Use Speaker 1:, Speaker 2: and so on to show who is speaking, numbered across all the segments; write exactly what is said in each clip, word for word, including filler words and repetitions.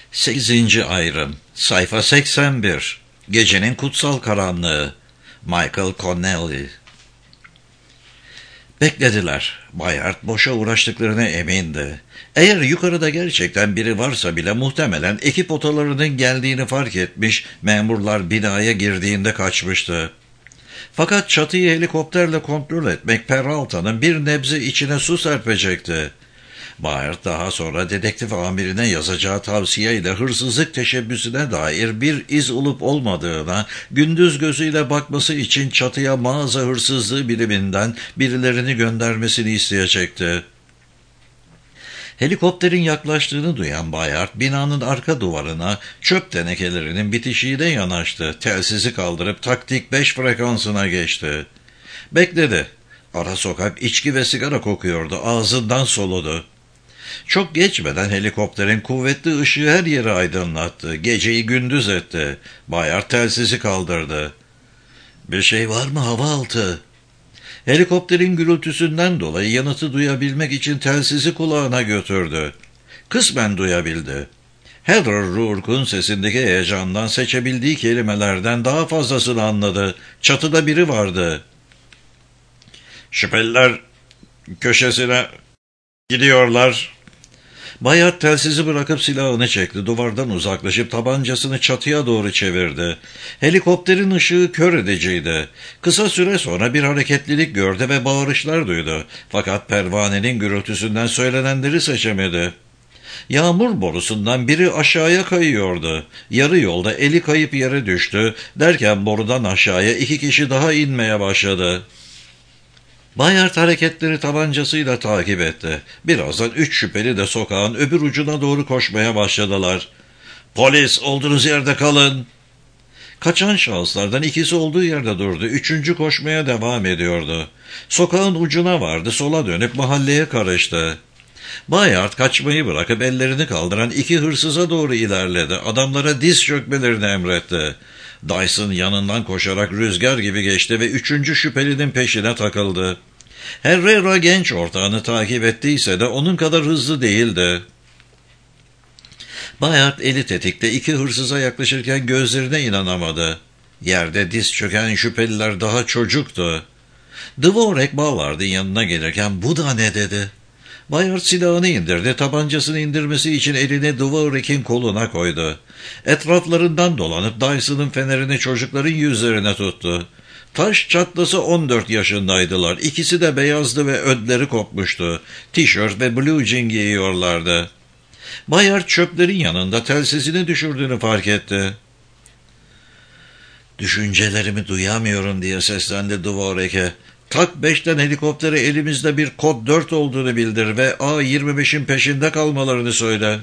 Speaker 1: Sekizinci Ayrım. Sayfa seksen bir. Gecenin Kutsal Karanlığı. Michael Connelly. Beklediler. Bayard boşa uğraştıklarına emindi. Eğer yukarıda gerçekten biri varsa bile muhtemelen ekip otolarının geldiğini fark etmiş, memurlar binaya girdiğinde kaçmıştı. Fakat çatıyı helikopterle kontrol etmek Peralta'nın bir nebze içine su serpecekti. Bayard daha sonra dedektif amirine yazacağı tavsiyeyle hırsızlık teşebbüsüne dair bir iz olup olmadığına, gündüz gözüyle bakması için çatıya mağaza hırsızlığı biriminden birilerini göndermesini isteyecekti. Helikopterin yaklaştığını duyan Bayard, binanın arka duvarına çöp tenekelerinin bitişiğine yanaştı. Telsizi kaldırıp taktik beş frekansına geçti. Bekledi. Ara sokak içki ve sigara kokuyordu. Ağzından soludu. Çok geçmeden helikopterin kuvvetli ışığı her yeri aydınlattı. Geceyi gündüz etti. Bayard telsizi kaldırdı. "Bir şey var mı havaltı?" Helikopterin gürültüsünden dolayı yanıtı duyabilmek için telsizi kulağına götürdü. Kısmen duyabildi. Heather Rourke'un sesindeki heyecandan seçebildiği kelimelerden daha fazlasını anladı. Çatıda biri vardı. "Şüpheliler köşesine gidiyorlar." Bayard telsizi bırakıp silahını çekti. Duvardan uzaklaşıp tabancasını çatıya doğru çevirdi. Helikopterin ışığı kör ediciydi. Kısa süre sonra bir hareketlilik gördü ve bağırışlar duydu. Fakat pervanenin gürültüsünden söylenenleri seçemedi. Yağmur borusundan biri aşağıya kayıyordu. Yarı yolda eli kayıp yere düştü. Derken borudan aşağıya iki kişi daha inmeye başladı. Bayard hareketleri tabancasıyla takip etti. Birazdan üç şüpheli de sokağın öbür ucuna doğru koşmaya başladılar. "Polis, olduğunuz yerde kalın!" Kaçan şahıslardan ikisi olduğu yerde durdu. Üçüncü koşmaya devam ediyordu. Sokağın ucuna vardı. Sola dönüp mahalleye karıştı. Bayard kaçmayı bırakıp ellerini kaldıran iki hırsıza doğru ilerledi. Adamlara diz çökmelerini emretti. Dyson yanından koşarak rüzgar gibi geçti ve üçüncü şüphelinin peşine takıldı. Herrera genç ortağını takip ettiyse de onun kadar hızlı değildi. Bayard eli tetikte iki hırsıza yaklaşırken gözlerine inanamadı. Yerde diz çöken şüpheliler daha çocuktu. Dvorak Ballard'ın yanına gelirken "Bu da ne?" dedi. Bayard silahını indirdi. Tabancasını indirmesi için elini Dvorak'in koluna koydu. Etraflarından dolanıp Dyson'ın fenerini çocukların yüzlerine tuttu. Taş çatlası on dört yaşındaydılar. İkisi de beyazdı ve ödleri kopmuştu. Tişört ve blue jean giyiyorlardı. Bayard çöplerin yanında telsizini düşürdüğünü fark etti. "Düşüncelerimi duyamıyorum," diye seslendi Dvorak'e. "Tak beşten helikoptere elimizde bir kod dört olduğunu bildir ve A yirmi beşin peşinde kalmalarını söyle."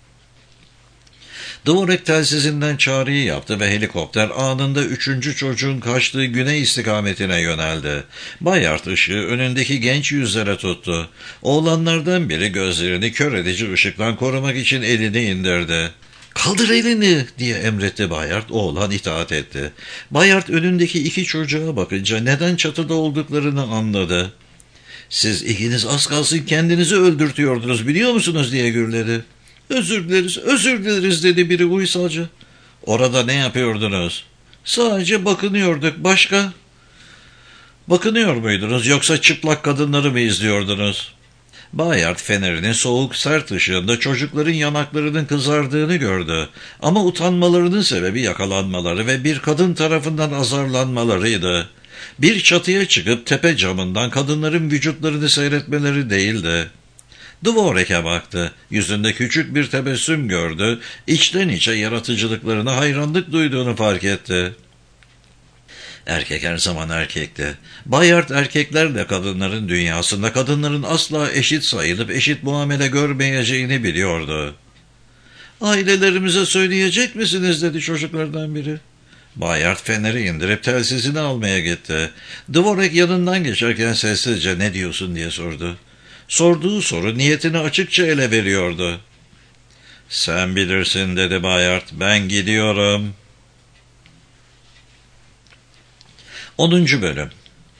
Speaker 1: Dvorak telsizinden çağrıyı yaptı ve helikopter anında üçüncü çocuğun kaçtığı güney istikametine yöneldi. Bayard ışığı önündeki genç yüzlere tuttu. Oğlanlardan biri gözlerini kör edici ışıktan korumak için elini indirdi. "Kaldır elini," diye emretti Bayard. Oğlan itaat etti. Bayard önündeki iki çocuğa bakınca neden çatıda olduklarını anladı. "Siz ikiniz az kalsın kendinizi öldürtüyordunuz, biliyor musunuz?" diye gürledi. "Özür dileriz, özür dileriz," dedi biri uysalca. "Orada ne yapıyordunuz?" "Sadece bakınıyorduk. Başka?" "Bakınıyor muydunuz yoksa çıplak kadınları mı izliyordunuz?" Bayard fenerinin soğuk sert ışığında çocukların yanaklarının kızardığını gördü. Ama utanmalarının sebebi yakalanmaları ve bir kadın tarafından azarlanmalarıydı. Bir çatıya çıkıp tepe camından kadınların vücutlarını seyretmeleri değildi. Dvorak'e baktı. Yüzünde küçük bir tebessüm gördü. İçten içe yaratıcılıklarına hayranlık duyduğunu fark etti. Erkek her zaman erkekti. Bayard erkeklerle kadınların dünyasında kadınların asla eşit sayılıp eşit muamele görmeyeceğini biliyordu. "Ailelerimize söyleyecek misiniz?" dedi çocuklardan biri. Bayard feneri indirip telsizini almaya gitti. Dvorak yanından geçerken sessizce "Ne diyorsun?" diye sordu. Sorduğu soru niyetini açıkça ele veriyordu. "Sen bilirsin," dedi Bayard. "Ben gidiyorum." onuncu Bölüm.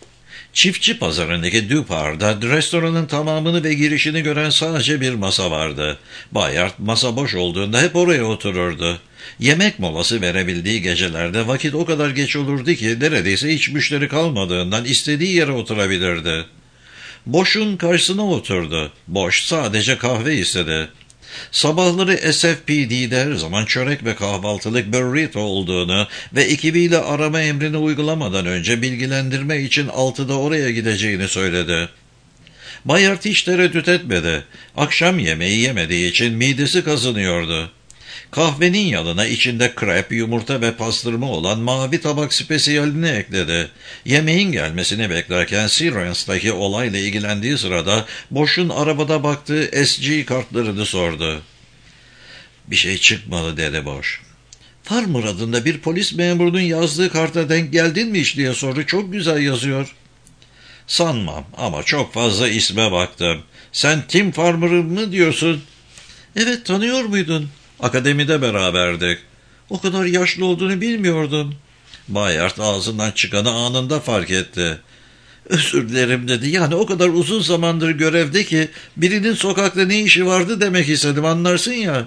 Speaker 1: Çiftçi pazarındaki Dupar'da restoranın tamamını ve girişini gören sadece bir masa vardı. Bayard masa boş olduğunda hep oraya otururdu. Yemek molası verebildiği gecelerde vakit o kadar geç olurdu ki neredeyse hiç müşteri kalmadığından istediği yere oturabilirdi. Boş'un karşısına oturdu. Boş sadece kahve istedi. Sabahları S F P D'de her zaman çörek ve kahvaltılık burrito olduğunu ve ekibiyle arama emrini uygulamadan önce bilgilendirme için altıda oraya gideceğini söyledi. Bayard hiç tereddüt etmedi. Akşam yemeği yemediği için midesi kazınıyordu. Kahvenin yanına içinde krep, yumurta ve pastırma olan mavi tabak spesiyalini ekledi. Yemeğin gelmesini beklerken Sirens'taki olayla ilgilendiği sırada Boş'un arabada baktığı S G kartlarını sordu. "Bir şey çıkmadı," dedi Boş. "Farmer adında bir polis memurunun yazdığı karta denk geldin mi hiç?" diye sordu. "Çok güzel yazıyor." "Sanmam ama çok fazla isme baktım. Sen Tim Farmer'ı mı diyorsun?" "Evet, tanıyor muydun?" "Akademide beraberdik." "O kadar yaşlı olduğunu bilmiyordum." Bayard ağzından çıkanı anında fark etti. "Özür dilerim," dedi. "Yani o kadar uzun zamandır görevde ki birinin sokakta ne işi vardı demek istedim, anlarsın ya."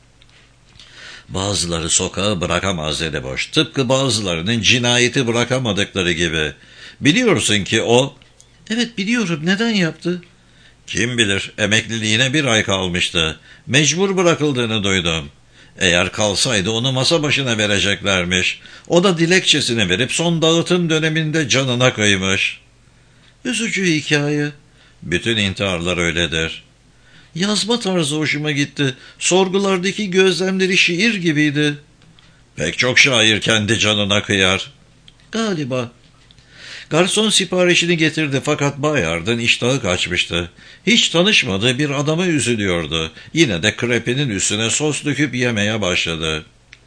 Speaker 1: "Bazıları sokağı bırakamaz," dedi Boş. "Tıpkı bazılarının cinayeti bırakamadıkları gibi. Biliyorsun ki o..." "Evet, biliyorum. Neden yaptı?" "Kim bilir, emekliliğine bir ay kalmıştı. Mecbur bırakıldığını duydum. Eğer kalsaydı onu masa başına vereceklermiş. O da dilekçesini verip son dağıtım döneminde canına kıymış." "Üzücü hikaye." "Bütün intiharlar öyledir." "Yazma tarzı hoşuma gitti. Sorgulardaki gözlemleri şiir gibiydi." "Pek çok şair kendi canına kıyar." "Galiba." Garson siparişini getirdi fakat Bayard'ın iştahı kaçmıştı. Hiç tanışmadığı bir adama üzülüyordu. Yine de krepinin üstüne sos döküp yemeye başladı.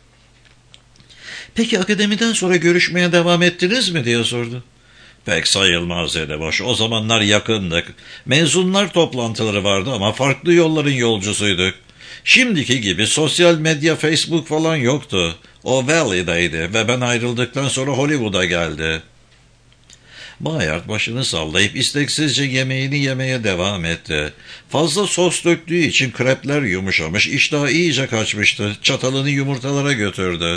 Speaker 1: "Peki akademiden sonra görüşmeye devam ettiniz mi?" diye sordu. "Pek sayılmaz," dedi Boş. "O zamanlar yakındık. Mezunlar toplantıları vardı ama farklı yolların yolcusuyduk. Şimdiki gibi sosyal medya, Facebook falan yoktu. O Valley'deydi ve ben ayrıldıktan sonra Hollywood'a geldi." Bayard başını sallayıp isteksizce yemeğini yemeye devam etti. Fazla sos döktüğü için krepler yumuşamış, iştahı iyice kaçmıştı. Çatalını yumurtalara götürdü.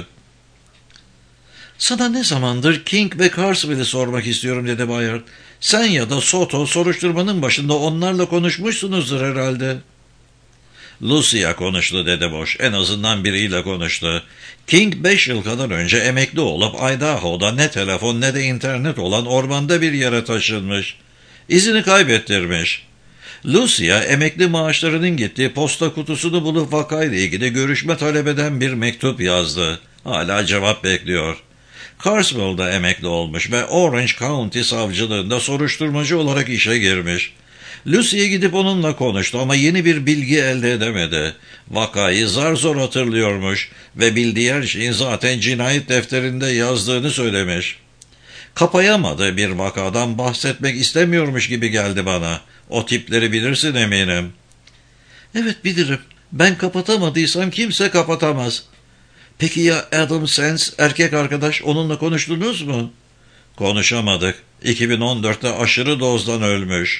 Speaker 1: "Sana ne zamandır King ve Carswell'i sormak istiyorum," dedi Bayard. "Sen ya da Soto soruşturmanın başında onlarla konuşmuşsunuzdur herhalde." "Lucia konuştu," dedi Boş. "En azından biriyle konuştu. King beş yıl kadar önce emekli olup Idaho'da ne telefon ne de internet olan ormanda bir yere taşınmış. İzini kaybettirmiş. Lucia emekli maaşlarının gittiği posta kutusunu bulup vakayla ilgili görüşme talep eden bir mektup yazdı. Hala cevap bekliyor. Carswell'da emekli olmuş ve Orange County savcılığında soruşturmacı olarak işe girmiş. Lucy'ye gidip onunla konuştu ama yeni bir bilgi elde edemedi. Vakayı zar zor hatırlıyormuş ve bildiği her şeyin zaten cinayet defterinde yazdığını söylemiş. Kapayamadığı bir vakadan bahsetmek istemiyormuş gibi geldi bana. O tipleri bilirsin eminim." "Evet, bilirim. Ben kapatamadıysam kimse kapatamaz." "Peki ya Adam Sands, erkek arkadaş, onunla konuştunuz mu?" "Konuşamadık. iki bin on dörtte aşırı dozdan ölmüş."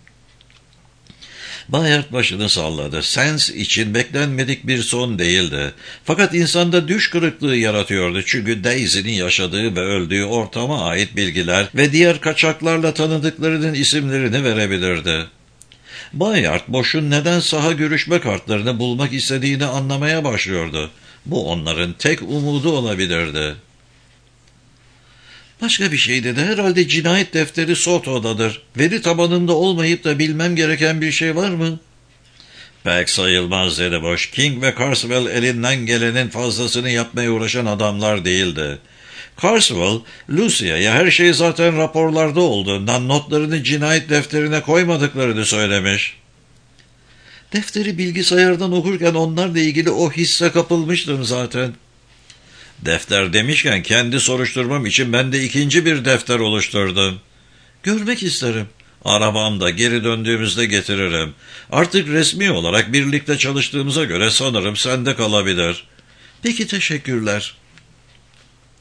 Speaker 1: Bayard başını salladı. Sands için beklenmedik bir son değildi. Fakat insanda düş kırıklığı yaratıyordu. Çünkü Daisy'nin yaşadığı ve öldüğü ortama ait bilgiler ve diğer kaçaklarla tanıdıklarının isimlerini verebilirdi. Bayard, Boş'un neden saha görüşme kartlarını bulmak istediğini anlamaya başlıyordu. Bu onların tek umudu olabilirdi. "Başka bir şey dedi. Herhalde cinayet defteri Soto'dadır. Veri tabanında olmayıp da bilmem gereken bir şey var mı?" "Pek sayılmaz," dedi Boş. "King ve Carswell elinden gelenin fazlasını yapmaya uğraşan adamlar değildi. Carswell, Lucia'ya her şey zaten raporlarda olduğundan notlarını cinayet defterine koymadıklarını söylemiş." "Defteri bilgisayardan okurken onlarla ilgili o hisse kapılmıştım zaten." "Defter demişken kendi soruşturmam için ben de ikinci bir defter oluşturdum." "Görmek isterim." "Arabamda, geri döndüğümüzde getiririm. Artık resmi olarak birlikte çalıştığımıza göre sanırım sende kalabilir." "Peki, teşekkürler."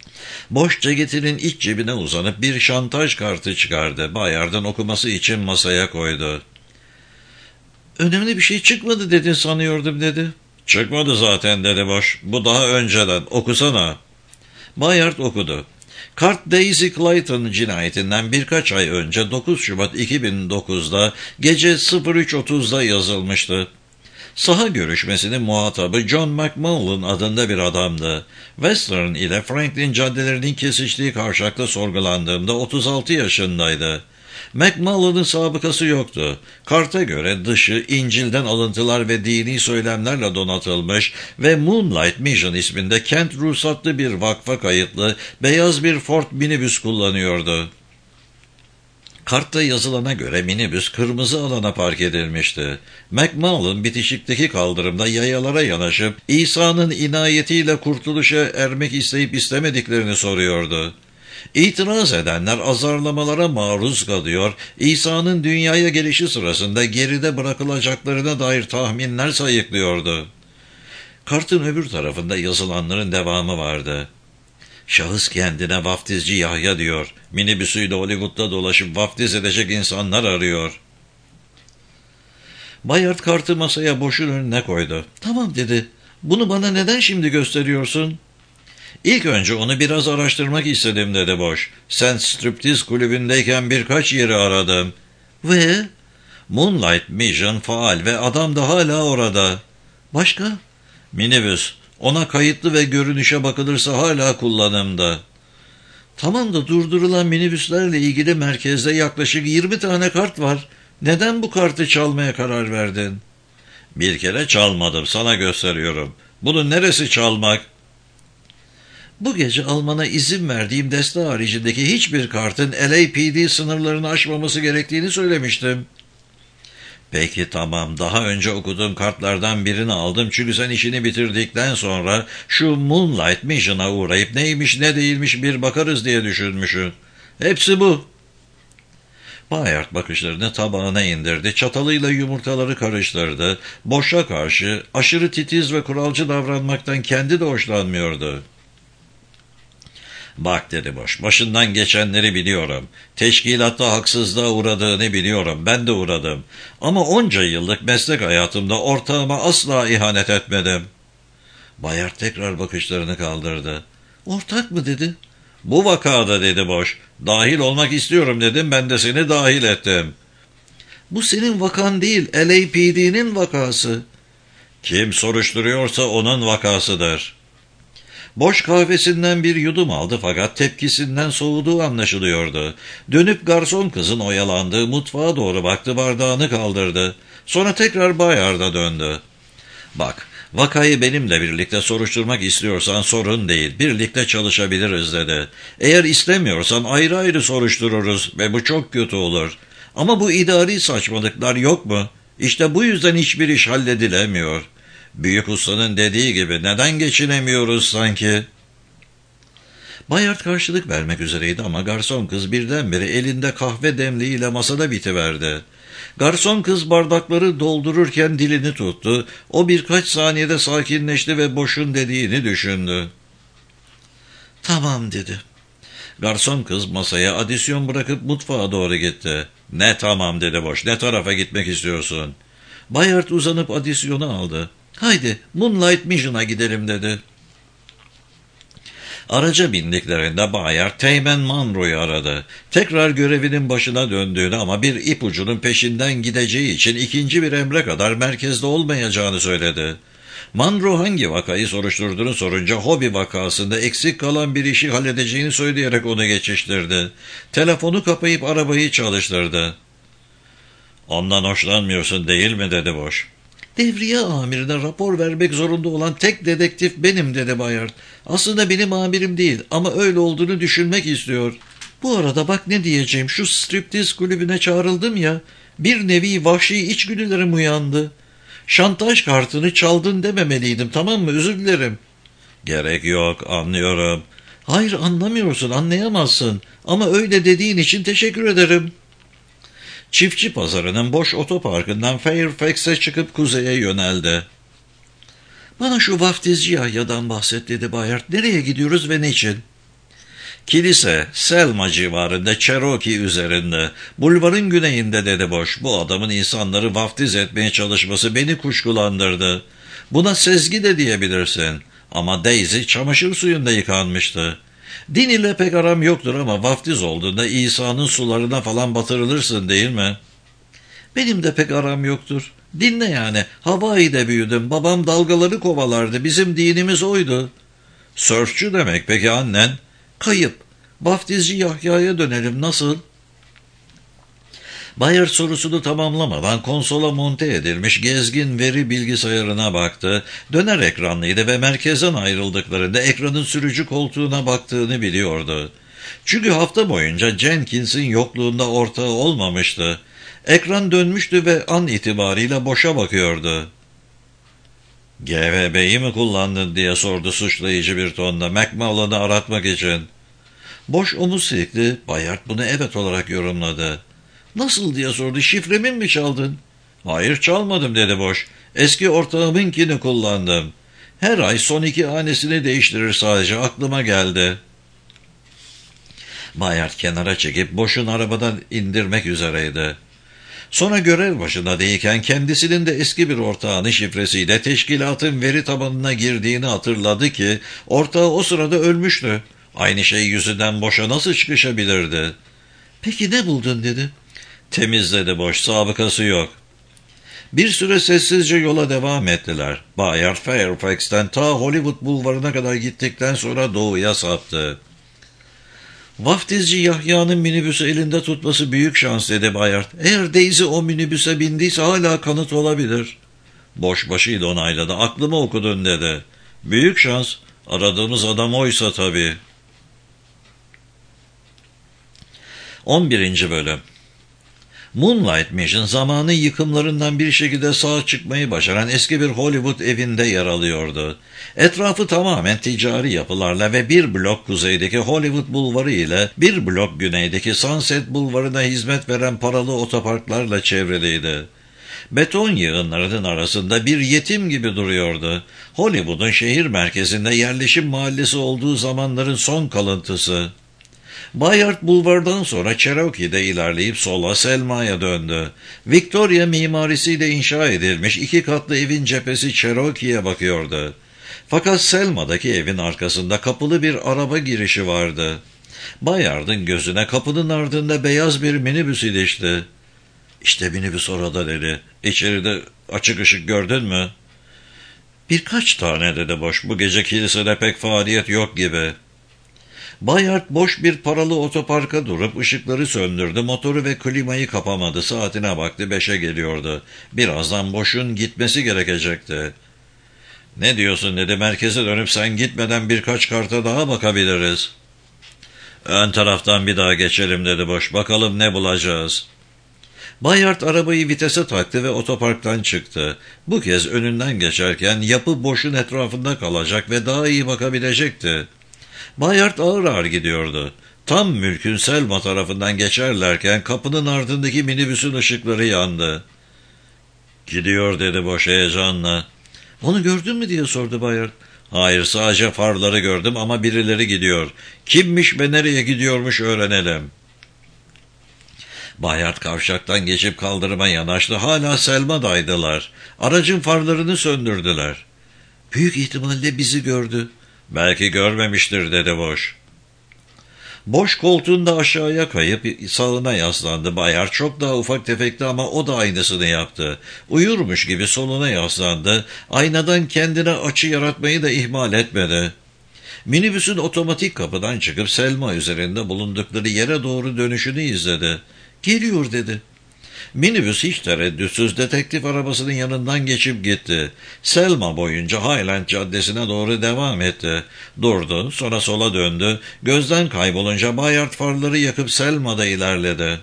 Speaker 1: Boş ceketinin iç cebine uzanıp bir şantaj kartı çıkardı. Bayard'ın okuması için masaya koydu. Önemli bir şey çıkmadı dedin sanıyordum dedi. Çıkmadı zaten dedi Boş. Bu daha önceden. Okusana. Bayard okudu. Kart Daisy Clayton cinayetinden birkaç ay önce dokuz Şubat iki bin dokuzda gece üç otuzda yazılmıştı. Saha görüşmesinin muhatabı John McMullen adında bir adamdı. Western ile Franklin caddelerinin kesiştiği kavşakta sorgulandığında otuz altı yaşındaydı. McMullen'ın sabıkası yoktu. Karta göre dışı İncil'den alıntılar ve dini söylemlerle donatılmış ve Moonlight Mission isminde kent ruhsatlı bir vakfa kayıtlı beyaz bir Ford minibüs kullanıyordu. Kartta yazılana göre minibüs kırmızı alana park edilmişti. McMullen bitişikteki kaldırımda yayalara yanaşıp İsa'nın inayetiyle kurtuluşa ermek isteyip istemediklerini soruyordu. İtiraz edenler azarlamalara maruz kalıyor, İsa'nın dünyaya gelişi sırasında geride bırakılacaklarına dair tahminler sayıklıyordu. Kartın öbür tarafında yazılanların devamı vardı. Şahıs kendine vaftizci Yahya diyor. Minibüsüyle Hollywood'da dolaşıp vaftiz edecek insanlar arıyor. Bayard kartı masaya Boş'un önüne koydu. Tamam dedi. Bunu bana neden şimdi gösteriyorsun? İlk önce onu biraz araştırmak istedim dedi Boş. Sen striptiz kulübündeyken birkaç yeri aradım. Ve? Moonlight Mission faal ve adam da hala orada. Başka? Minibüs. Ona kayıtlı ve görünüşe bakılırsa hala kullanımda. Tamam da durdurulan minibüslerle ilgili merkezde yaklaşık yirmi tane kart var. Neden bu kartı çalmaya karar verdin? Bir kere çalmadım, sana gösteriyorum. Bunun neresi çalmak? Bu gece almana izin verdiğim deste haricindeki hiçbir kartın L A P D sınırlarını aşmaması gerektiğini söylemiştim. Peki tamam, daha önce okuduğum kartlardan birini aldım çünkü sen işini bitirdikten sonra şu Moonlight Mission'a uğrayıp neymiş ne değilmiş bir bakarız diye düşünmüşsün. Hepsi bu. Bayard bakışlarını tabağına indirdi, çatalıyla yumurtaları karıştırdı. Boşa karşı aşırı titiz ve kuralcı davranmaktan kendi de hoşlanmıyordu. Bak dedi Boş, başından geçenleri biliyorum. Teşkilatta haksızlığa uğradığını biliyorum. Ben de uğradım. Ama onca yıllık meslek hayatımda ortağıma asla ihanet etmedim. Bayard tekrar bakışlarını kaldırdı. Ortak mı dedi? Bu vakada dedi Boş. Dahil olmak istiyorum dedim, ben de seni dahil ettim. Bu senin vakan değil, L A P D'nin vakası. Kim soruşturuyorsa onun vakasıdır. Boş kahvesinden bir yudum aldı fakat tepkisinden soğuduğu anlaşılıyordu. Dönüp garson kızın oyalandığı mutfağa doğru baktı, bardağını kaldırdı. Sonra tekrar Bayard'a döndü. Bak, vakayı benimle birlikte soruşturmak istiyorsan sorun değil, birlikte çalışabiliriz dedi. Eğer istemiyorsan ayrı ayrı soruştururuz ve bu çok kötü olur. Ama bu idari saçmalıklar yok mu? İşte bu yüzden hiçbir iş halledilemiyor. Büyük ustanın dediği gibi neden geçinemiyoruz sanki? Bayard karşılık vermek üzereydi ama garson kız birdenbire elinde kahve demliğiyle masada bitiverdi. Garson kız bardakları doldururken dilini tuttu. O birkaç saniyede sakinleşti ve Boş'un dediğini düşündü. Tamam dedi. Garson kız masaya adisyon bırakıp mutfağa doğru gitti. Ne tamam dedi Boş, ne tarafa gitmek istiyorsun? Bayard uzanıp adisyonu aldı. Haydi Moonlight Mission'a gidelim dedi. Araca bindiklerinde Bayard Teğmen Monroe'yu aradı. Tekrar görevinin başına döndüğünü ama bir ipucunun peşinden gideceği için ikinci bir emre kadar merkezde olmayacağını söyledi. Monroe hangi vakayı soruşturduğunu sorunca hobi vakasında eksik kalan bir işi halledeceğini söyleyerek onu geçiştirdi. Telefonu kapayıp arabayı çalıştırdı. Ondan hoşlanmıyorsun değil mi dedi Boş. Devriye amirine rapor vermek zorunda olan tek dedektif benim dedi Bayard. Aslında benim amirim değil ama öyle olduğunu düşünmek istiyor. Bu arada bak ne diyeceğim, şu striptiz kulübüne çağrıldım ya, bir nevi vahşi içgüdülerim uyandı. Şantaj kartını çaldın dememeliydim, tamam mı, özür dilerim. Gerek yok, anlıyorum. Hayır, anlamıyorsun, anlayamazsın ama öyle dediğin için teşekkür ederim. Çiftçi pazarının boş otoparkından Fairfax'e çıkıp kuzeye yöneldi. Bana şu vaftizci Yahya'dan bahset dedi Bayard. Nereye gidiyoruz ve niçin? Kilise, Selma civarında, Cherokee üzerinde, bulvarın güneyinde dedi boş. Bu adamın insanları vaftiz etmeye çalışması beni kuşkulandırdı. Buna sezgi de diyebilirsin. Ama Daisy çamaşır suyunda yıkanmıştı. Din ile pek aram yoktur ama vaftiz olduğunda İsa'nın sularına falan batırılırsın değil mi? Benim de pek aram yoktur. Dinle yani. Hawaii'de büyüdüm. Babam dalgaları kovalardı. Bizim dinimiz oydu. Sörfçü demek peki annen? Kayıp. Vaftizci Yahya'ya dönelim nasıl? Bayard sorusunu tamamlamadan konsola monte edilmiş gezgin veri bilgisayarına baktı. Döner ekranlıydı ve merkezden ayrıldıklarında ekranın sürücü koltuğuna baktığını biliyordu. Çünkü hafta boyunca Jenkins'in yokluğunda ortağı olmamıştı. Ekran dönmüştü ve an itibariyle boşa bakıyordu. G V B'yi mi kullandın diye sordu suçlayıcı bir tonda McMullen'ı aratmak için. Boş omuz silkti. Bayard bunu evet olarak yorumladı. Nasıl diye sordu. Şifremin mi çaldın? Hayır çalmadım dedi boş. Eski ortağımınkini kullandım. Her ay son iki hanesini değiştirir sadece aklıma geldi. Bayard kenara çekip boşun arabadan indirmek üzereydi. Sonra görev başında değilken kendisinin de eski bir ortağının şifresiyle teşkilatın veri tabanına girdiğini hatırladı ki ortağı o sırada ölmüştü. Aynı şey yüzünden boşa nasıl çıkışabilirdi? Peki ne buldun dedi. Temizledi boş, sabıkası yok. Bir süre sessizce yola devam ettiler. Bayard Fairfax'ten ta Hollywood bulvarına kadar gittikten sonra doğuya saptı. Vaftizci Yahya'nın minibüsü elinde tutması büyük şans dedi Bayard. Eğer Daisy o minibüse bindiyse hala kanıt olabilir. Boş başıyla onayladı. Aklımı okudun dedi. Büyük şans. Aradığımız adam oysa tabii. on birinci Bölüm Moonlight Mission zamanın yıkımlarından bir şekilde sağ çıkmayı başaran eski bir Hollywood evinde yer alıyordu. Etrafı tamamen ticari yapılarla ve bir blok kuzeydeki Hollywood bulvarı ile bir blok güneydeki Sunset bulvarına hizmet veren paralı otoparklarla çevriliydi. Beton yığınlarının arasında bir yetim gibi duruyordu. Hollywood'un şehir merkezinde yerleşim mahallesi olduğu zamanların son kalıntısı. Bayard bulvardan sonra Cherokee'de ilerleyip sola Selma'ya döndü. Victoria mimarisiyle inşa edilmiş iki katlı evin cephesi Cherokee'ye bakıyordu. Fakat Selma'daki evin arkasında kapılı bir araba girişi vardı. Bayard'ın gözüne kapının ardında beyaz bir minibüs ilişti. İşte minibüs orada dedi. İçeride açık ışık gördün mü? Birkaç tane dedi boş. Bu gece kilisede pek faaliyet yok gibi. Bayard boş bir paralı otoparka durup ışıkları söndürdü, motoru ve klimayı kapamadı, saatine baktı, beşe geliyordu. Birazdan boşun gitmesi gerekecekti. Ne diyorsun dedi, merkeze dönüp sen gitmeden birkaç karta daha bakabiliriz. Ön taraftan bir daha geçelim dedi boş, bakalım ne bulacağız. Bayard arabayı vitese taktı ve otoparktan çıktı. Bu kez önünden geçerken yapı boşun etrafında kalacak ve daha iyi bakabilecekti. Bayard ağır ağır gidiyordu. Tam mülkün Selma tarafından geçerlerken kapının ardındaki minibüsün ışıkları yandı. Gidiyor dedi boş heyecanla. Onu gördün mü diye sordu Bayard. Hayır, sadece farları gördüm ama birileri gidiyor. Kimmiş ve nereye gidiyormuş öğrenelim. Bayard kavşaktan geçip kaldırıma yanaştı. Hala Selma'daydılar. Aracın farlarını söndürdüler. Büyük ihtimalle bizi gördü. Belki görmemiştir dedi boş. Boş koltuğunda aşağıya kayıp sağına yaslandı. Bayard çok daha ufak tefekti ama o da aynısını yaptı. Uyurmuş gibi soluna yaslandı. Aynadan kendine açı yaratmayı da ihmal etmedi. Minibüsün otomatik kapıdan çıkıp Selma üzerinde bulundukları yere doğru dönüşünü izledi. Geliyor dedi. Minibüs hiç tereddütsüz detektif arabasının yanından geçip gitti. Selma boyunca Highland Caddesi'ne doğru devam etti. Durdu, sonra sola döndü. Gözden kaybolunca Bayard farları yakıp Selma'da ilerledi.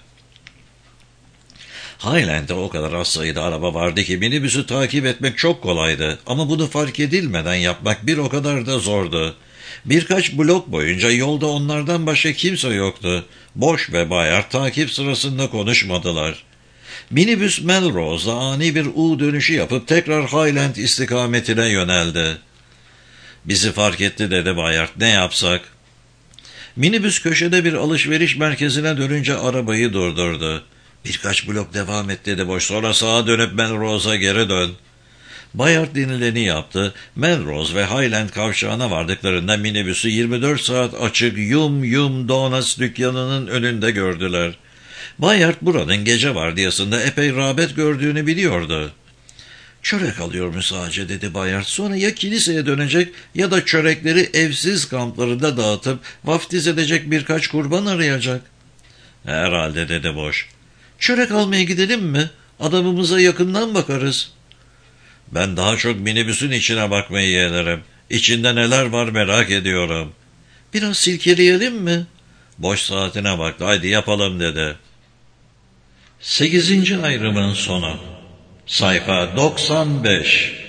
Speaker 1: Highland'de o kadar az sayıda araba vardı ki minibüsü takip etmek çok kolaydı. Ama bunu fark edilmeden yapmak bir o kadar da zordu. Birkaç blok boyunca yolda onlardan başka kimse yoktu. Boş ve Bayard takip sırasında konuşmadılar. Minibüs Melrose'da ani bir U dönüşü yapıp tekrar Highland istikametine yöneldi. Bizi fark etti dedi Bayard. Ne yapsak? Minibüs köşede bir alışveriş merkezine dönünce arabayı durdurdu. Birkaç blok devam et dedi boş. Sonra sağa dönüp Melrose'a geri dön. Bayard denileni yaptı. Melrose ve Highland kavşağına vardıklarında minibüsü yirmi dört saat açık Yum Yum Donuts dükkanının önünde gördüler. Bayard buranın gece vardiyasında epey rağbet gördüğünü biliyordu. Çörek alıyormuş sadece dedi Bayard. Sonra ya kiliseye dönecek ya da çörekleri evsiz kamplarında dağıtıp vaftiz edecek birkaç kurban arayacak. Herhalde dedi boş. Çörek almaya gidelim mi? Adamımıza yakından bakarız. Ben daha çok minibüsün içine bakmayı yeğlerim. İçinde neler var merak ediyorum. Biraz silkeleyelim mi? Boş saatine baktı. Haydi yapalım dedi. Sekizinci ayrımın sonu. Sayfa doksan beş.